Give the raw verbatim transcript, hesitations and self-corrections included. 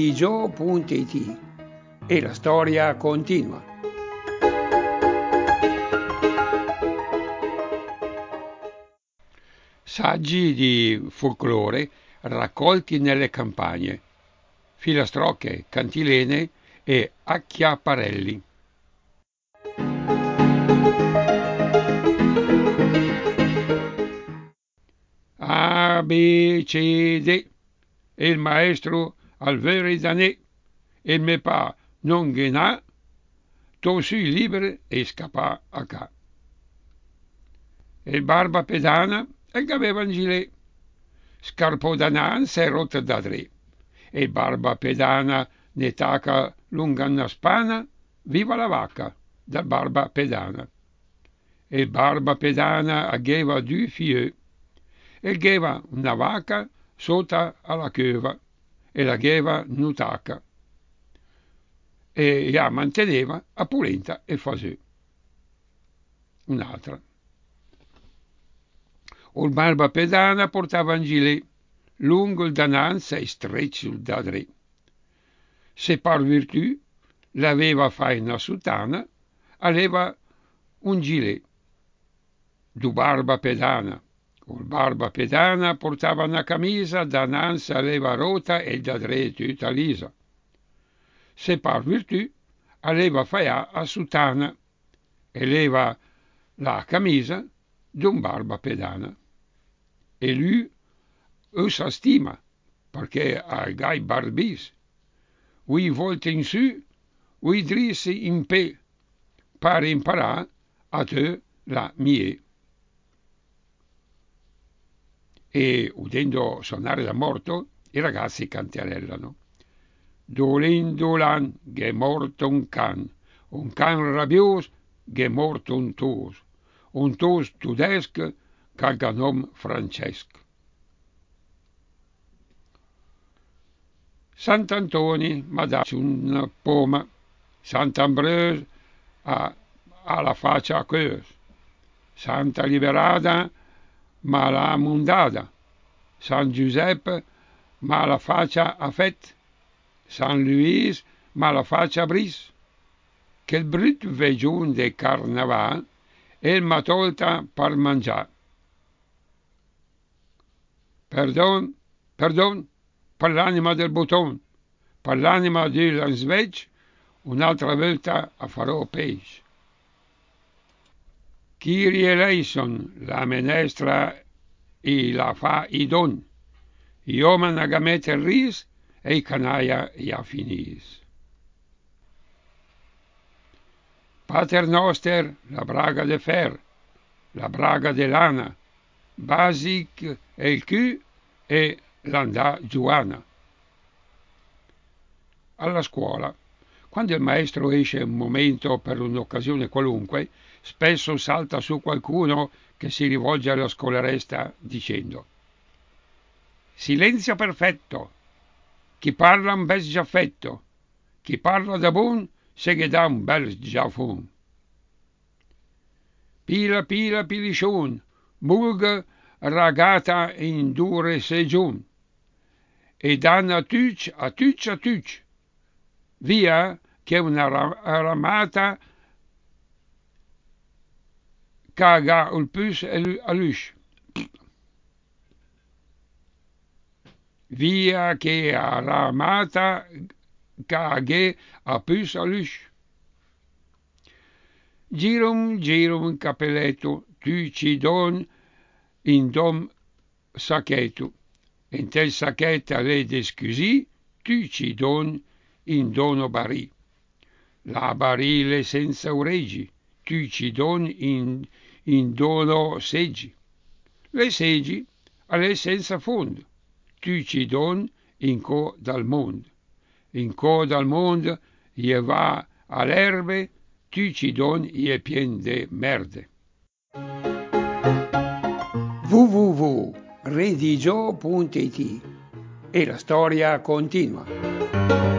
redigio punto it e la storia continua. Saggi di folklore raccolti nelle campagne, filastrocche, cantilene e acchiaparelli. A, B, C, D. E il maestro al veridané, e me pa non ghenà, tosì libere e scapà a ca. E il barba pedana e aveva un gilet, scarpò danan s'è rotta da tre, e il barba pedana ne taca lunga una spana, viva la vacca, dal barba pedana. E il barba pedana aveva due fieu, e aveva una vacca sotto alla cheva, e la gheva nutaca, e la manteneva a pulenta e fasù. Un'altra. O il barba pedana portava un gilet, lungo il dananza e streccio da tre. Se par virtù l'aveva faina sutana, aveva un gilet. Du barba pedana. O il barba pedana portava una camisa, dananza aveva rota e da tre tutta lisa. Se par virtù aveva faia a sutana, e leva la camisa d'un barba pedana. E lui usa stima, perché ha gai barbis, ui volte in su, ui drissi in pe, per imparà a te la mie. E udendo suonare la morto, i ragazzi cantarellano. Dolin dolan, gh'è morto un can, un can rabios, gh'è morto un tos, un tos tudesc, c'ha nom Francesc. Sant'Antoni m'ha dato una poma, Sant'Ambrose ha, ha la faccia a cœur, Santa Liberada m'ha la mundada, San Giuseppe m'ha la faccia a fett, San Luis m'ha la faccia a bris, che il brut vegiun de carnaval el m'ha tolta per mangiar. Perdon, perdon, per l'anima del boton, per l'anima di Lansveg, un'altra volta a farò peix. Kyrie eleison, la menestra i la fa i don, i omen agamet el ris e i canaia ja finis. Pater noster, la braga de fer, la braga de lana, basic e il Q e l'andà Giuana. Alla scuola, quando il maestro esce un momento per un'occasione qualunque, spesso salta su qualcuno che si rivolge alla scolaresta dicendo: silenzio perfetto, chi parla un bel giaffetto, chi parla da buon se che dà un bel giaffun. Pila pila pilisciun, mulga ragata in dure segiun, e danno a tuc, a tuc, a tuc, via che una ramata caga il pus a luce. Via che a ramata caghe a pus a luce. Girum, girum capelletto, tu ci don in dom sacchetto, in tel sacchetta le descusi, tu ci don in dono barì. La barile senza oregi, tu ci don in, in dono seggi. Le seggi alle senza fondo, tu ci don in co dal mondo. In co dal mondo je va all'erbe, tu ci don je pien de merde. w w w punto redigio punto it e la storia continua.